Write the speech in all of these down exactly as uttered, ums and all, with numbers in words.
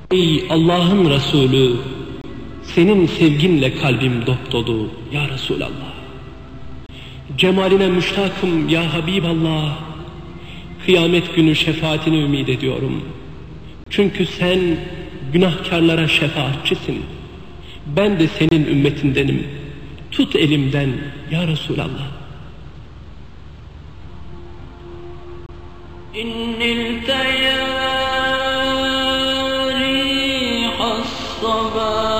Ey Allah'ın Resulü, senin sevginle kalbim dopdolu ya Resulallah. Cemaline müştakım ya Habiballah. Kıyamet günü şefaatini ümit ediyorum. Çünkü sen günahkarlara şefaatçisin. Ben de senin ümmetindenim. Tut elimden ya Resulallah. İnnil teyari hassaba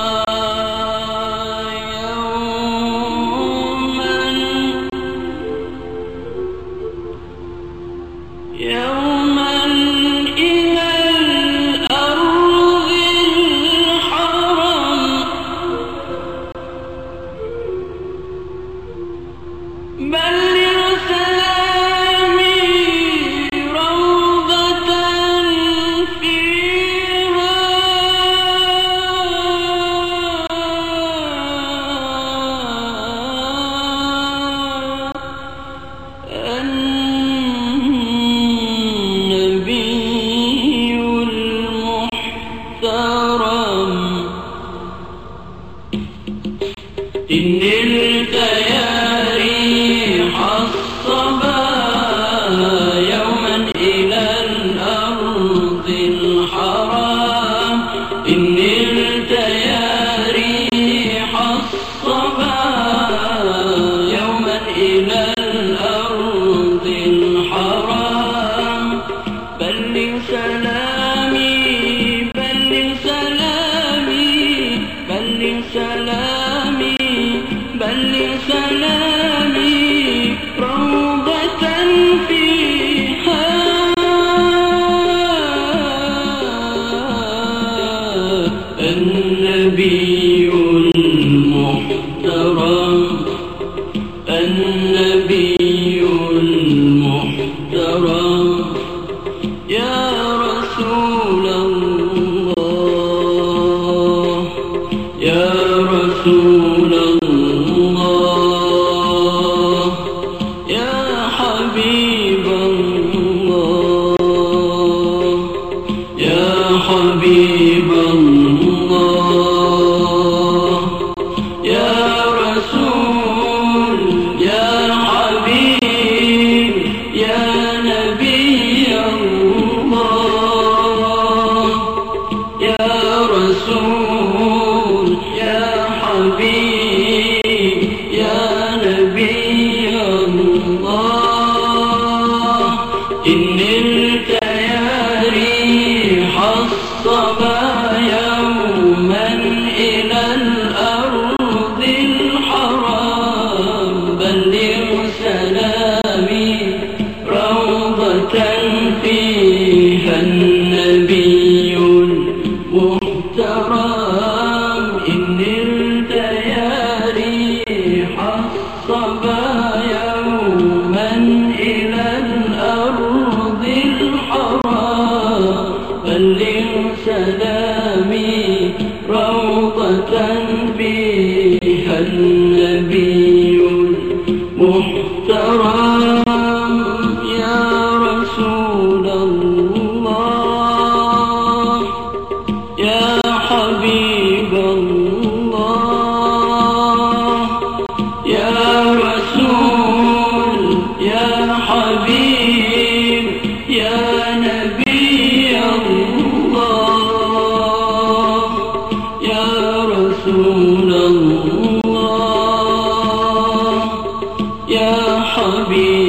إنل تياريح الصبا يوما إلى الأرض الحرام إنل تياريح الصبا يوما إلى الأرض الحرام بلغ سلامي بلغ سلامي بلغ سلامي بلغ سلامي روضة فيها النبي المحترم النبي المحترم يا رسول الله يا رسول الله حبيب الله يا حبيب الله يا رسول يا حبيب يا نبي الله يا رسول يا حبيب يا نبي الله إنل تياريح الصبا يوما إلى الأرض الحرام بلغ سلامي روضة فيها النبي المحترم إنل تياريح الصبا يوما إلى الأرض الحرام بلغ سلامي روضة فيها النبي المحترم يا رسول الله يا حبيب الله يا رسول يا حبيب يا نبي الله يا رسول الله يا حبيب